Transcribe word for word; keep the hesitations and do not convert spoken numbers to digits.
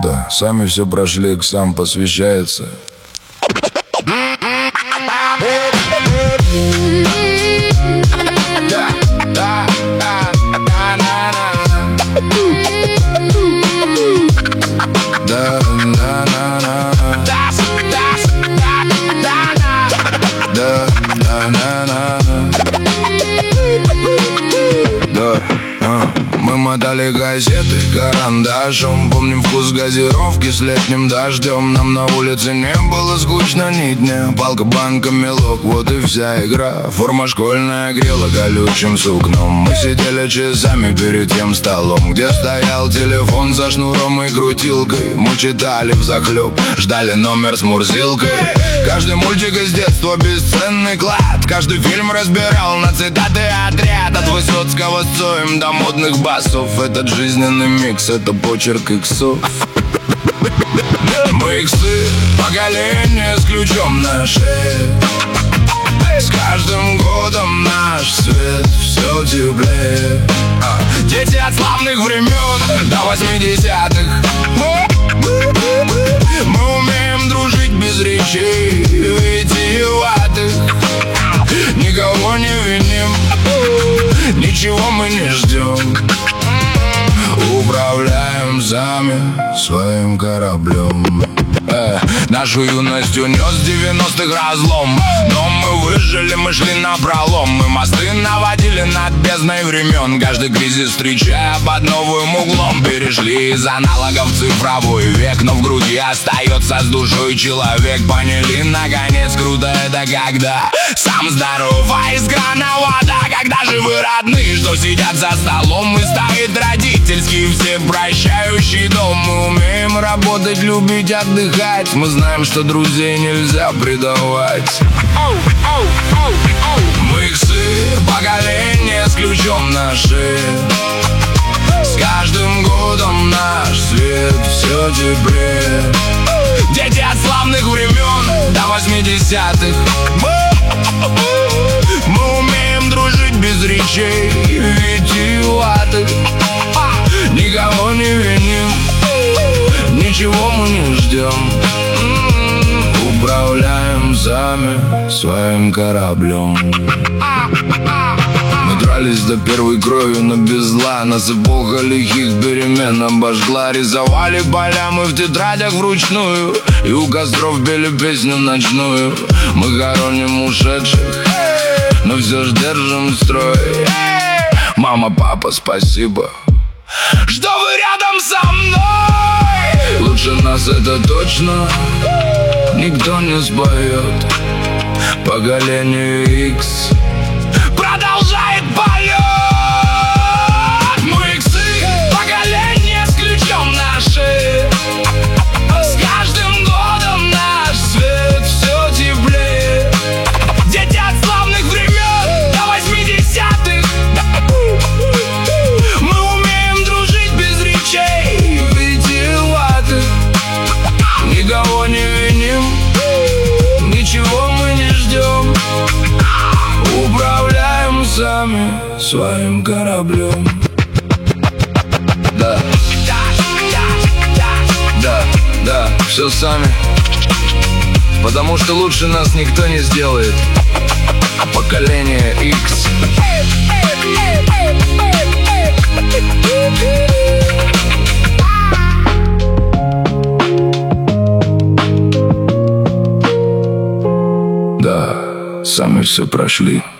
Да, сами все прошли, к сам посвящается. Мы мотали газеты карандашом, помним вкус газировки с летним дождем. Нам на улице не было скучно ни дня. Палка, банка, мелок, вот и вся игра. Форма школьная грела колючим сукном. Мы сидели часами перед тем столом, где стоял телефон со шнуром и крутилкой. Мы читали взахлеб, ждали номер с мурзилкой. Каждый мультик из детства бесценный клад. Каждый фильм разбирал на цитаты отряд. От Высоцкого с Цоем до модных басов. Этот жизненный микс, это почерк иксов. Мы иксы, поколение с ключом на шее. С каждым годом наш свет все теплее. Дети от славных времен до восьмидесятых. Мы умеем дружить без речей витиеватых. Никого не виним, ничего мы не ждем. Управляем сами своим кораблем. э, Нашу юность унес девяностых разлом. Но мы выжили, мы шли напролом. Мы мосты наводили над бездной времен. Каждый кризис встречая под новым углом. Перешли из аналогов в цифровой век. Но в груди остается с душой человек. Поняли наконец, круто это когда сам здоров, а из крана вода. Когда живы родные, что сидят за столом. И стоит родительский всепрощающий дом. Мы умеем работать, любить, отдыхать. Мы знаем, что друзей нельзя предавать. Мы иксы, поколение с ключом на шее. С каждым годом наш свет все теплее. Дети от славных времен до восьмидесятых. Мы умеем дружить без речей витиеватых. Никого не виним, ничего мы не ждем. Управляем сами своим кораблем. Мы дрались до первой крови, но без зла. Нас эпоха лихих перемен обожгла. Рисовали поля мы в тетрадях вручную, и у костров пели песню ночную. Мы хороним ушедших, но все ж держим строй. Мама, папа, спасибо, что вы рядом со мной. Лучше нас это точно никто не споет. Поколение Икс продолжает полет. Мы иксы, поколение с ключом на шее. С каждым годом наш свет все теплее. Дети от славных времен до восьмидесятых. Мы умеем дружить без речей витиеватых. Никого не виним, ничего мы не ждем. Управляем сами своим кораблем. Да, да, да, все сами. Потому что лучше нас никто не сделает. Поколение Икс. Да, сами все прошли.